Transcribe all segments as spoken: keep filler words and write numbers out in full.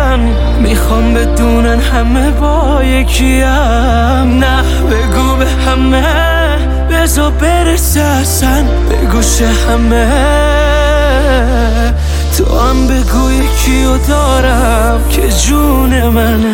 میخوام بدونن همه با یکیم. نه بگو به همه بذار برسه اصلا به گوش همه. تو هم بگو یکیو دارم که جون منه.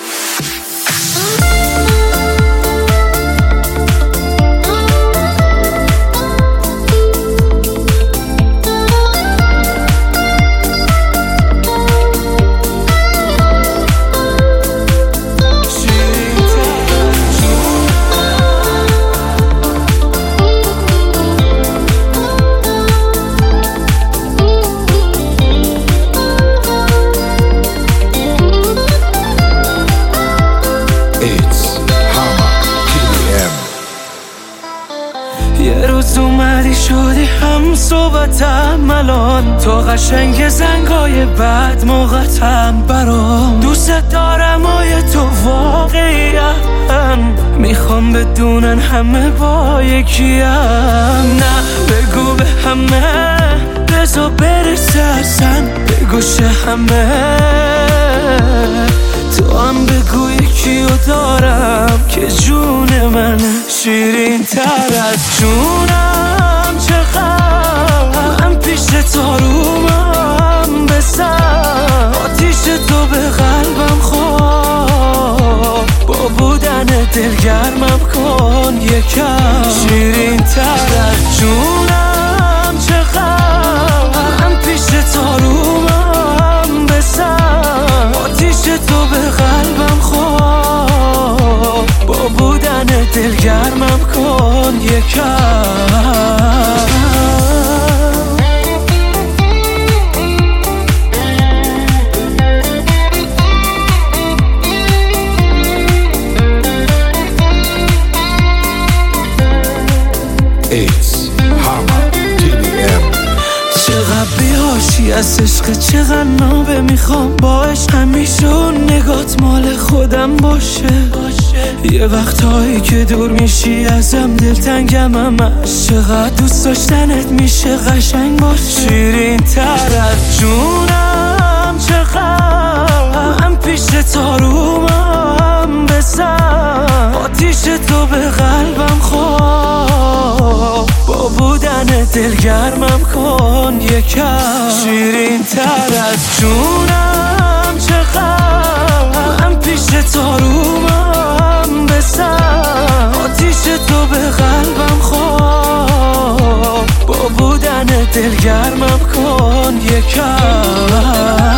یه روز اومدی شدی هم صحبتم الان، تو قشنگ زنگای بعد موقتم برام. دوست دارم آیه تو واقعیم، میخوام بدونن همه با یکیم. نه بگو به همه بذار برسه اصلا به گوش همه. تو هم بگو یکیو دارم که جون منه. شیرین تر از جونم چقدر من پیش تو رومم بسر. آتیش تو به قلبم خواب، با بودن دلگرمم کن یکم. شیرین تر از جونم چقدر من پیش تو رومم بسر. آتیش تو به قلبم خواب، با بودن دلگرمم کن یکم. چقدر بیهاشی از عشق، چقدر نابه میخوام باش همیشه نگات مال خودم باشه. یه وقتایی که دور میشی ازم دلتنگم همش، چقدر دوست داشتنت میشه قشنگ باشه. شیرین تر از جونم چقدر من پیش تو رومم بسر. آتیش تو به قلبم خواب، با بودن دلگرمم کن یکم. شیرین تر از جونم چقدر من پیش تو رومم بسر. آتیش تو به قلبم خواب، با بودن دلگرمم کن یکم.